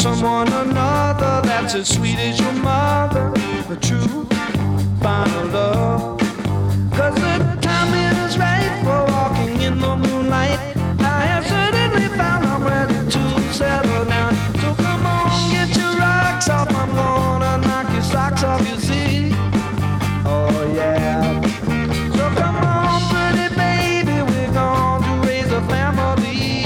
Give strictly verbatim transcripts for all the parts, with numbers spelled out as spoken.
someone another that's as sweet as your mother. The true final love. Cause the timing is right for walking in the moonlight. I have certainly found I'm ready to settle down. So come on, get your rocks off. I'm gonna knock your socks off, you see. Oh yeah. So come on, pretty baby, we're gonna raise a family.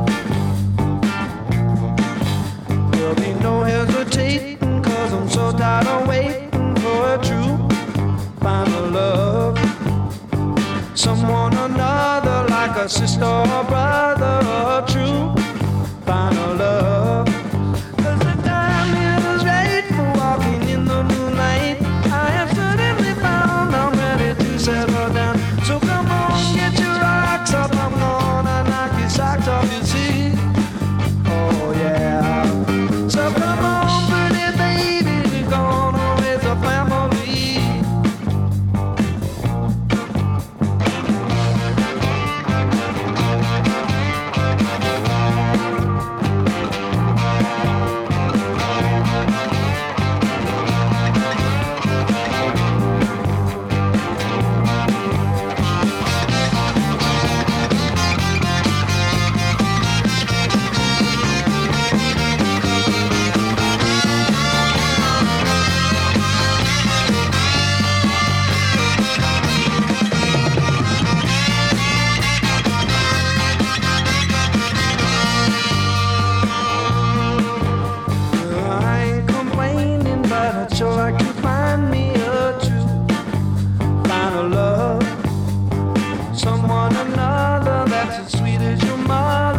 There'll be no hesitating, cause I'm so tired of waiting for a true final love. Someone another, like a sister or brother, a true final love. Cause the time is right for walking in the moonlight. I have certainly found I'm ready to settle down. So come on, get your rocks up. I'm gonna knock your socks off, you see. Oh yeah. So come on, pretty baby, we're gonna raise a family. Sure like to find me a true final love. Someone another that's as sweet as your mother.